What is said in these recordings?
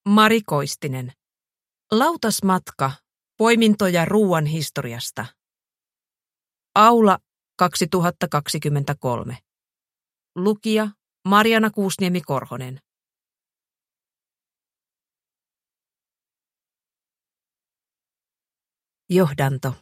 Mari Koistinen. Lautasmatka. Poimintoja ruuan historiasta. Aula 2023. Lukija Marjana Kuusniemi-Korhonen. Johdanto.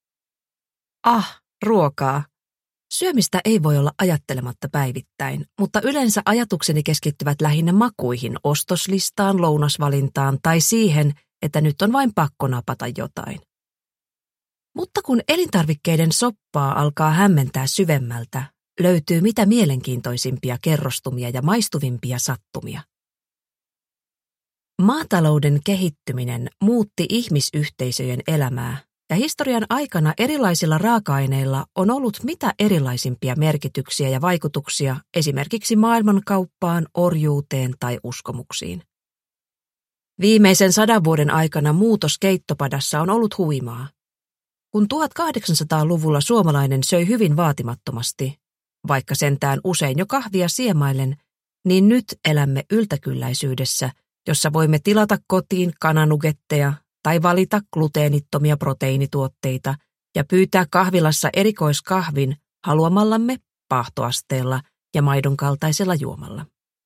Ruokaa. Syömistä ei voi olla ajattelematta päivittäin, mutta yleensä ajatukseni keskittyvät lähinnä makuihin, ostoslistaan, lounasvalintaan tai siihen, että nyt on vain pakko napata jotain. Mutta kun elintarvikkeiden soppaa alkaa hämmentää syvemmältä, löytyy mitä mielenkiintoisimpia kerrostumia ja maistuvimpia sattumia. Maatalouden kehittyminen muutti ihmisyhteisöjen elämää, ja historian aikana erilaisilla raaka-aineilla on ollut mitä erilaisimpia merkityksiä ja vaikutuksia esimerkiksi maailmankauppaan, orjuuteen tai uskomuksiin. Viimeisen 100 vuoden aikana muutos keittopadassa on ollut huimaa. Kun 1800-luvulla suomalainen söi hyvin vaatimattomasti, vaikka sentään usein jo kahvia siemaillen, niin nyt elämme yltäkylläisyydessä, jossa voimme tilata kotiin kananugetteja tai valita gluteenittomia proteiinituotteita ja pyytää kahvilassa erikoiskahvin haluamallamme paahtoasteella ja maidon kaltaisella juomalla.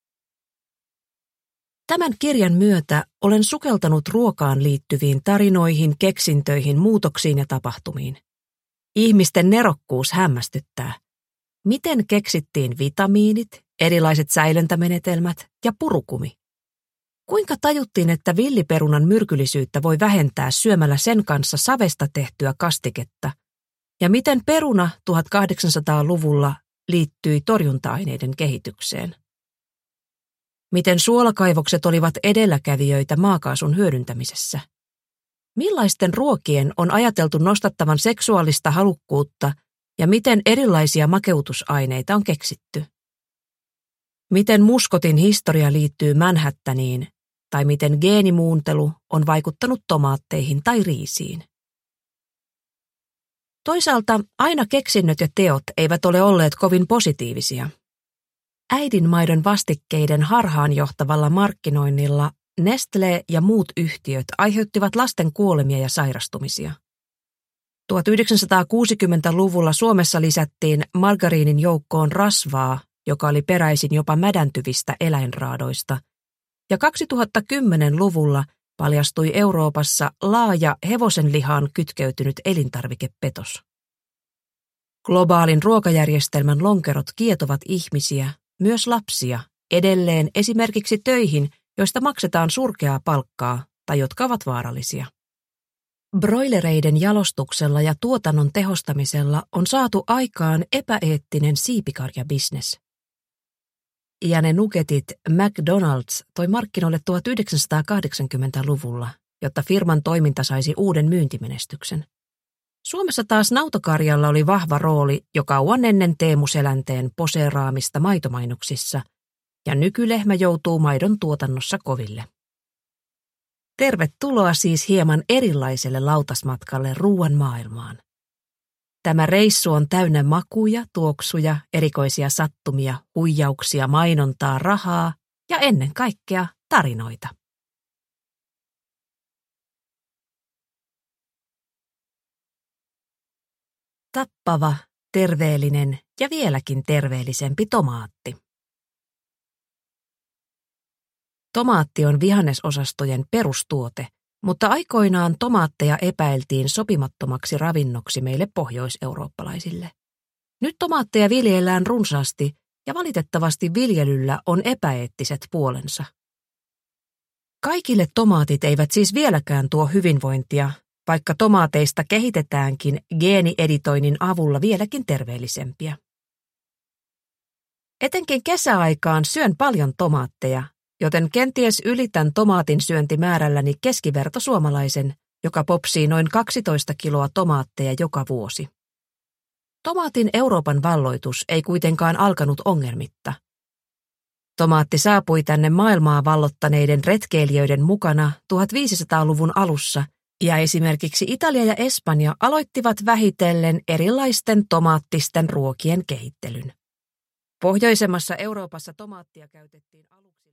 Tämän kirjan myötä olen sukeltanut ruokaan liittyviin tarinoihin, keksintöihin, muutoksiin ja tapahtumiin. Ihmisten nerokkuus hämmästyttää. Miten keksittiin vitamiinit, erilaiset säilöntämenetelmät ja purukumi? Kuinka tajuttiin, että villiperunan myrkyllisyyttä voi vähentää syömällä sen kanssa savesta tehtyä kastiketta? Ja miten peruna 1800-luvulla liittyi torjunta-aineiden kehitykseen? Miten suolakaivokset olivat edelläkävijöitä maakaasun hyödyntämisessä? Millaisten ruokien on ajateltu nostattavan seksuaalista halukkuutta ja miten erilaisia makeutusaineita on keksitty? Miten muskotin historia liittyy Manhattaniin tai miten geenimuuntelu on vaikuttanut tomaatteihin tai riisiin? Toisaalta aina keksinnöt ja teot eivät ole olleet kovin positiivisia. Äidinmaidon vastikkeiden harhaanjohtavalla markkinoinnilla Nestlé ja muut yhtiöt aiheuttivat lasten kuolemia ja sairastumisia. 1960-luvulla Suomessa lisättiin margariinin joukkoon rasvaa, joka oli peräisin jopa mädäntyvistä eläinraadoista, ja 2010-luvulla paljastui Euroopassa laaja hevosenlihaan kytkeytynyt elintarvikepetos. Globaalin ruokajärjestelmän lonkerot kietovat ihmisiä, myös lapsia, edelleen esimerkiksi töihin, joista maksetaan surkeaa palkkaa tai jotka ovat vaarallisia. Broilereiden jalostuksella ja tuotannon tehostamisella on saatu aikaan epäeettinen siipikarjabisnes. Ja ne nugetit McDonald's toi markkinoille 1980-luvulla, jotta firman toiminta saisi uuden myyntimenestyksen. Suomessa taas nautakarjalla oli vahva rooli jo kauan ennen Teemu Selänteen poseeraamista maitomainoksissa, ja nykylehmä joutuu maidon tuotannossa koville. Tervetuloa siis hieman erilaiselle lautasmatkalle ruuan maailmaan. Tämä reissu on täynnä makuja, tuoksuja, erikoisia sattumia, huijauksia, mainontaa, rahaa ja ennen kaikkea tarinoita. Tappava, terveellinen ja vieläkin terveellisempi tomaatti. Tomaatti on vihannesosastojen perustuote, mutta aikoinaan tomaatteja epäiltiin sopimattomaksi ravinnoksi meille pohjoiseurooppalaisille. Nyt tomaatteja viljellään runsaasti ja valitettavasti viljelyllä on epäeettiset puolensa. Kaikille tomaatit eivät siis vieläkään tuo hyvinvointia, vaikka tomaateista kehitetäänkin geenieditoinnin avulla vieläkin terveellisempiä. Etenkin kesäaikaan syön paljon tomaatteja, joten kenties ylitän tomaatin syöntimäärälläni keskivertosuomalaisen, joka popsii noin 12 kiloa tomaatteja joka vuosi. Tomaatin Euroopan valloitus ei kuitenkaan alkanut ongelmitta. Tomaatti saapui tänne maailmaa vallottaneiden retkeilijöiden mukana 1500-luvun alussa, ja esimerkiksi Italia ja Espanja aloittivat vähitellen erilaisten tomaattisten ruokien kehittelyn. Pohjoisemmassa Euroopassa tomaattia käytettiin aluksi